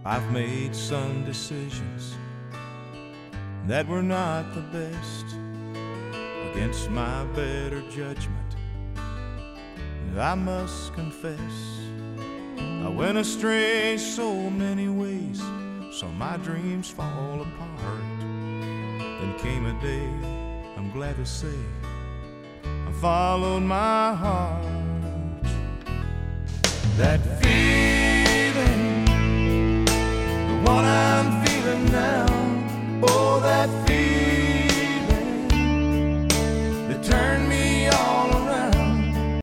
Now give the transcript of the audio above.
I've made some decisions that were not the best, against my better judgment, and I must confess I went astray so many ways, so my dreams fall apart. Then came a day, I'm glad to say, I followed my heart. That fear